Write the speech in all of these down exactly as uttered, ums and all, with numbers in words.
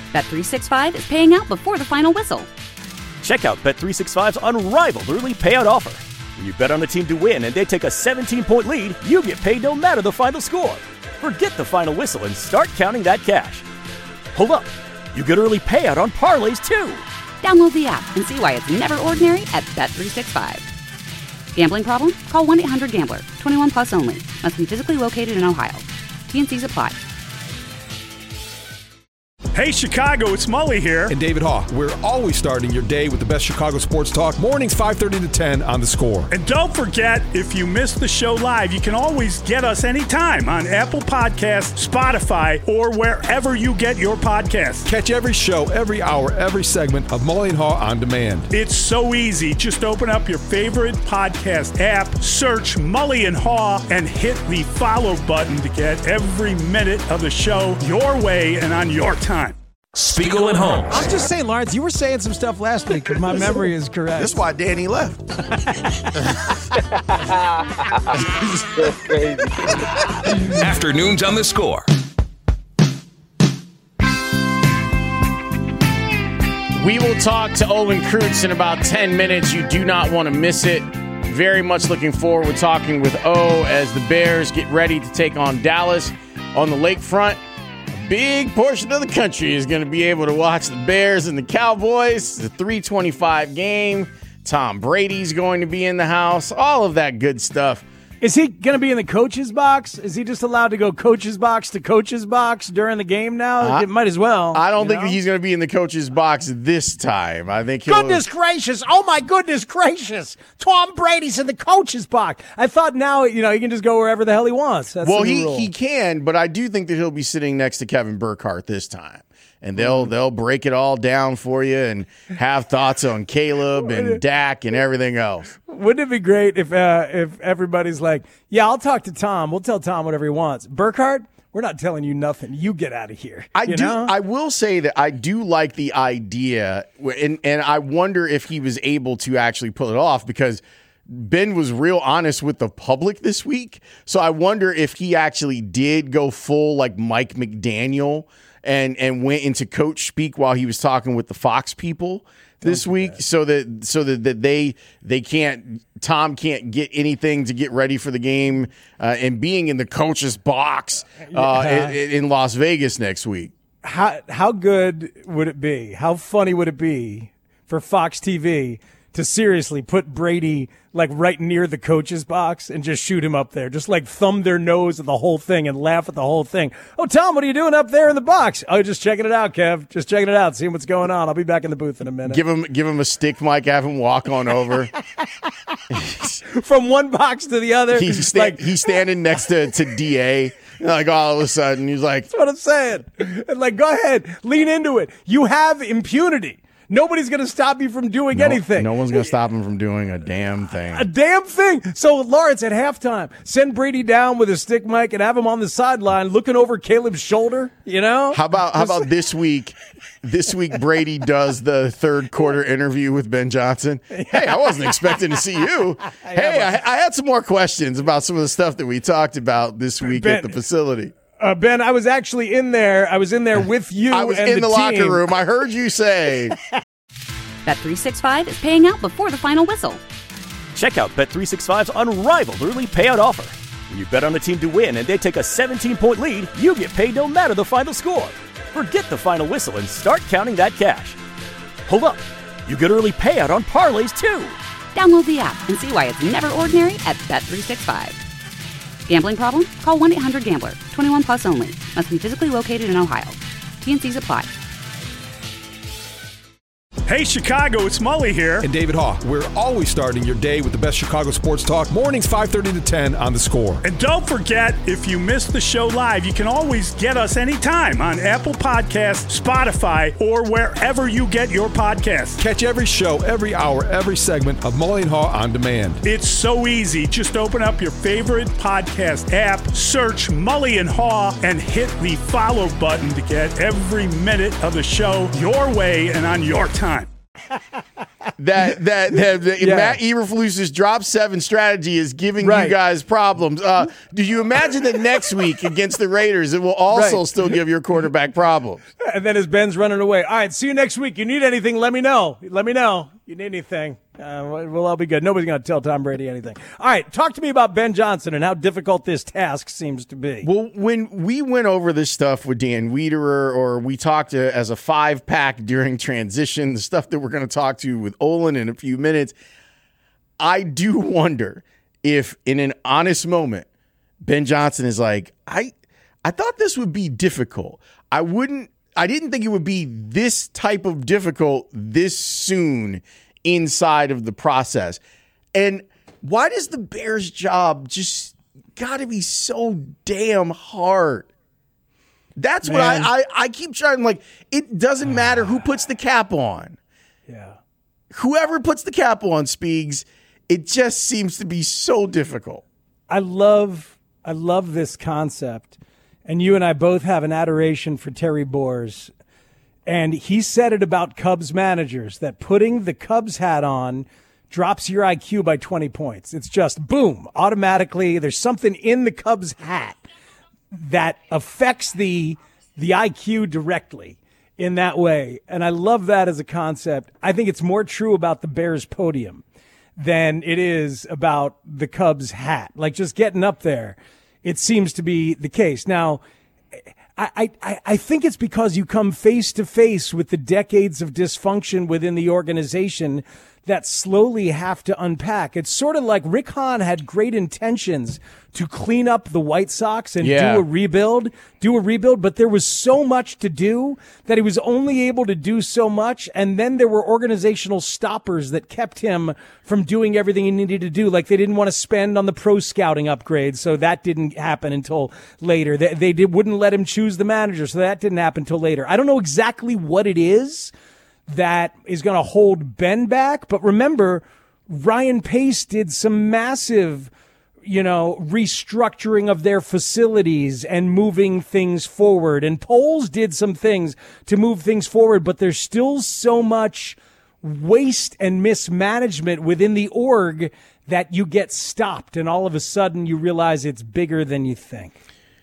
Bet three sixty-five is paying out before the final whistle. Check out Bet three sixty-five's unrivaled early payout offer. When you bet on a team to win and they take a seventeen-point lead, you get paid no matter the final score. Forget the final whistle and start counting that cash. Hold up. You get early payout on parlays, too. Download the app and see why it's never ordinary at Bet three sixty-five. Gambling problem? Call one eight hundred gambler. twenty-one plus only. Must be physically located in Ohio. T N Cs apply. Hey, Chicago, it's Mully here. And David Haugh. We're always starting your day with the best Chicago sports talk. Mornings five thirty to ten on The Score. And don't forget, if you missed the show live, you can always get us anytime on Apple Podcasts, Spotify, or wherever you get your podcasts. Catch every show, every hour, every segment of Mully and Haugh on demand. It's so easy. Just open up your favorite podcast app, search Mully and Haugh, and hit the follow button to get every minute of the show your way and on your time. Spiegel and Holmes. I'm just saying, Lawrence, you were saying some stuff last week, if my memory is correct. That's why Danny left. Afternoons on The Score. We will talk to Olin Kreutz in about ten minutes. You do not want to miss it. Very much looking forward to talking with O as the Bears get ready to take on Dallas on the lakefront. Big portion of the country is going to be able to watch the Bears and the Cowboys. The three twenty-five game. Tom Brady's going to be in the house. All of that good stuff. Is he going to be in the coach's box? Is he just allowed to go coach's box to coach's box during the game now? I, it might as well. I don't think know? he's going to be in the coach's box this time. I think he'll... Goodness gracious. Oh, my goodness gracious. Tom Brady's in the coach's box. I thought now, you know, he can just go wherever the hell he wants. That's well, the he, rule. he can, but I do think that he'll be sitting next to Kevin Burkhardt this time. And they'll they'll break it all down for you and have thoughts on Caleb and Dak and everything else. Wouldn't it be great if uh, if everybody's like, yeah, I'll talk to Tom. We'll tell Tom whatever he wants. Burkhardt, we're not telling you nothing. You get out of here. I you do. know? I will say that I do like the idea, and and I wonder if he was able to actually pull it off because Ben was real honest with the public this week. So I wonder if he actually did go full like Mike McDaniel. And and went into coach speak while he was talking with the Fox people this week, that. so that so that, that they they can't Tom can't get anything to get ready for the game, uh, and being in the coach's box uh, yeah. in, in Las Vegas next week. How how good would it be? How funny would it be for Fox T V to seriously put Brady like right near the coach's box and just shoot him up there, just like thumb their nose at the whole thing and laugh at the whole thing? Oh, Tom, what are you doing up there in the box? Oh, just checking it out, Kev. Just checking it out, seeing what's going on. I'll be back in the booth in a minute. Give him give him a stick mic, have him walk on over. From one box to the other. He's, sta- like, he's standing next to, to D A. Like all of a sudden, he's like, that's what I'm saying. And like, go ahead, lean into it. You have impunity. Nobody's going to stop you from doing no, anything. No one's going to stop him from doing a damn thing. A damn thing. So, Lawrence, at halftime, send Brady down with a stick mic and have him on the sideline looking over Caleb's shoulder, you know? How about how about this week? This week, Brady does the third quarter interview with Ben Johnson. Hey, I wasn't expecting to see you. Hey, I, I had some more questions about some of the stuff that we talked about this week Ben, at the facility. Uh, Ben, I was actually in there. I was in there with you. I was and in the, the locker room. I heard you say. Bet three sixty-five is paying out before the final whistle. Check out Bet three sixty-five's unrivaled early payout offer. When you bet on a team to win and they take a seventeen-point lead, you get paid no matter the final score. Forget the final whistle and start counting that cash. Hold up. You get early payout on parlays, too. Download the app and see why it's never ordinary at Bet three sixty-five. Gambling problem? Call one eight hundred gambler. twenty-one plus only. Must be physically located in Ohio. T N Cs apply. Hey, Chicago, it's Mully here. And David Haugh. We're always starting your day with the best Chicago sports talk. Mornings five thirty to ten on The Score. And don't forget, if you missed the show live, you can always get us anytime on Apple Podcasts, Spotify, or wherever you get your podcasts. Catch every show, every hour, every segment of Mully and Haugh on demand. It's so easy. Just open up your favorite podcast app, search Mully and Haugh, and hit the follow button to get every minute of the show your way and on your time. that that, that, that Yeah. Matt Eberflus's drop seven strategy is giving Right. you guys problems. Uh, do you imagine that next week against the Raiders, it will also Right. still give your quarterback problems? And then as Ben's running away, all right, see you next week. You need anything, let me know. Let me know. You need anything. Uh, we'll all be good. Nobody's going to tell Tom Brady anything. All right, talk to me about Ben Johnson and how difficult this task seems to be. Well, when we went over this stuff with Dan Wiederer, or we talked to, as a five pack during transition, the stuff that we're going to talk to with Olin in a few minutes, I do wonder if, in an honest moment, Ben Johnson is like, I, I thought this would be difficult. I wouldn't. I didn't think it would be this type of difficult this soon inside of the process. And why does the Bears' job just got to be so damn hard? That's Man. what I, I, I keep trying. Like, it doesn't matter who puts the cap on. Yeah. Whoever puts the cap on, Speegs, it just seems to be so difficult. I love I love this concept. And you and I both have an adoration for Terry Boers. And he said it about Cubs managers, that putting the Cubs hat on drops your I Q by twenty points. It's just boom, automatically. There's something in the Cubs hat that affects the the I Q directly in that way. And I love that as a concept. I think it's more true about the Bears podium than it is about the Cubs hat. Like, just getting up there, it seems to be the case. Now, I, I, I think it's because you come face to face with the decades of dysfunction within the organization that slowly have to unpack. It's sort of like Rick Hahn had great intentions to clean up the White Sox and Yeah. do a rebuild, do a rebuild, but there was so much to do that he was only able to do so much. And then there were organizational stoppers that kept him from doing everything he needed to do. Like, they didn't want to spend on the pro scouting upgrades, so that didn't happen until later. They, they did, wouldn't let him choose the manager, so that didn't happen until later. I don't know exactly what it is that is going to hold Ben back. But remember, Ryan Pace did some massive, you know, restructuring of their facilities and moving things forward. And Poles did some things to move things forward, but there's still so much waste and mismanagement within the org that you get stopped. And all of a sudden you realize it's bigger than you think.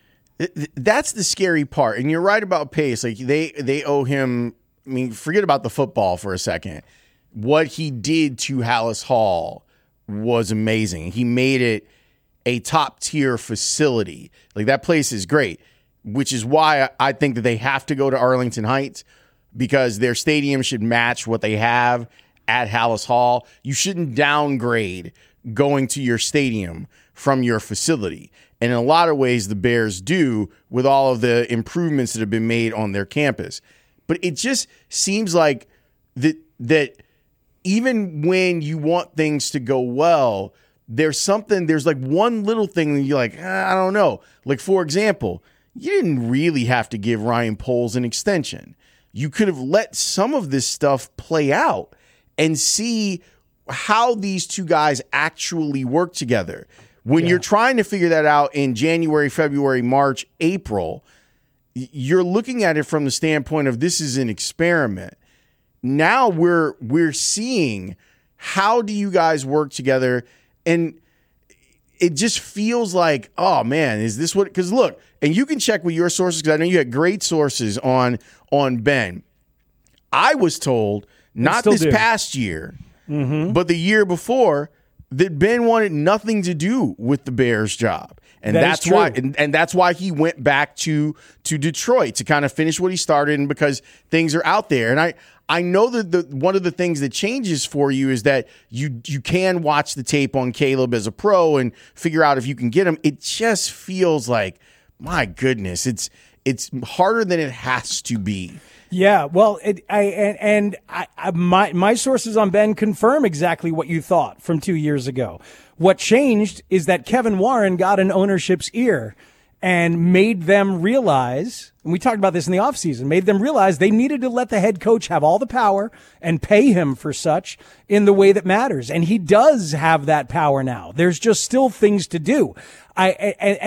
That's the scary part. And you're right about Pace. Like, they, they owe him, I mean, forget about the football for a second. What he did to Hallis Hall was amazing. He made it a top tier facility. Like, that place is great, which is why I think that they have to go to Arlington Heights, because their stadium should match what they have at Hallis Hall. You shouldn't downgrade going to your stadium from your facility. And in a lot of ways, the Bears do, with all of the improvements that have been made on their campus. But it just seems like that that even when you want things to go well, there's something, there's like one little thing that you're like, ah, I don't know. Like, for example, you didn't really have to give Ryan Poles an extension. You could have let some of this stuff play out and see how these two guys actually work together. When Yeah. you're trying to figure that out in January, February, March, April, you're looking at it from the standpoint of this is an experiment. Now we're we're seeing how do you guys work together, and it just feels like, oh man, is this what? Because look, and you can check with your sources, because I know you had great sources on on Ben. I was told not still this do. past year, but the year before, that Ben wanted nothing to do with the Bears job. And That is that's true. why and, and that's why he went back to to Detroit to kind of finish what he started, and because things are out there. And I I know that the one of the things that changes for you is that you you can watch the tape on Caleb as a pro and figure out if you can get him. It just feels like, my goodness, it's it's harder than it has to be. Yeah, well, it, I and, and I, I, my my sources on Ben confirm exactly what you thought from two years ago. What changed is that Kevin Warren got an ownership's ear and made them realize, and we talked about this in the offseason, made them realize they needed to let the head coach have all the power and pay him for such in the way that matters. And he does have that power now. There's just still things to do. I and, and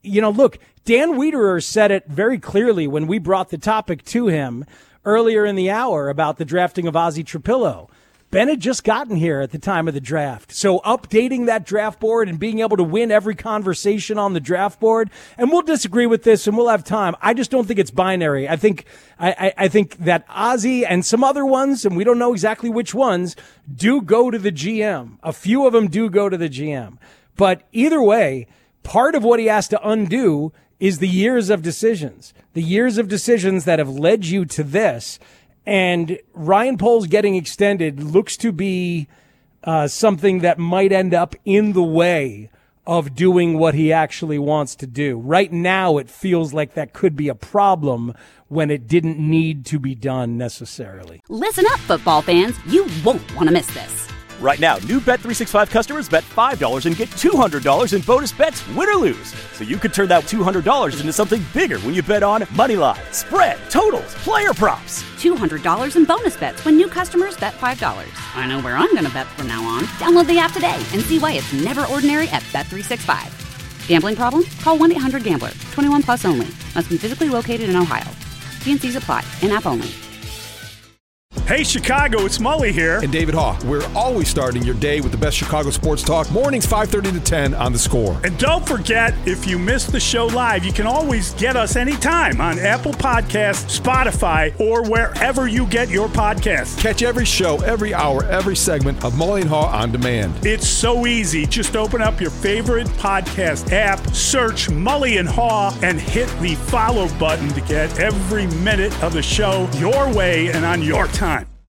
you know, look, Dan Wiederer said it very clearly when we brought the topic to him earlier in the hour about the drafting of Ozzie Trapillo. Ben had just gotten here at the time of the draft. So updating that draft board and being able to win every conversation on the draft board, and we'll disagree with this and we'll have time. I just don't think it's binary. I think, I, I, I think that Ozzie and some other ones, and we don't know exactly which ones, do go to the G M. A few of them do go to the G M. But either way, part of what he has to undo is the years of decisions, the years of decisions that have led you to this. And Ryan Poles getting extended looks to be uh, something that might end up in the way of doing what he actually wants to do. Right now, it feels like that could be a problem when it didn't need to be done necessarily. Listen up, football fans. You won't want to miss this. Right now, new Bet three sixty-five customers bet five dollars and get two hundred dollars in bonus bets, win or lose. So you could turn that two hundred dollars into something bigger when you bet on money line, spread, totals, player props. two hundred dollars in bonus bets when new customers bet five dollars. I know where I'm going to bet from now on. Download the app today and see why it's never ordinary at Bet three sixty-five. Gambling problem? Call one eight hundred gambler. twenty-one plus only. Must be physically located in Ohio. T and C's apply. In-app only. Hey, Chicago, it's Mully here. And David Haugh. We're always starting your day with the best Chicago sports talk. Mornings five thirty to ten on The Score. And don't forget, if you missed the show live, you can always get us anytime on Apple Podcasts, Spotify, or wherever you get your podcasts. Catch every show, every hour, every segment of Mully and Haugh on demand. It's so easy. Just open up your favorite podcast app, search Mully and Haugh, and hit the follow button to get every minute of the show your way and on your time.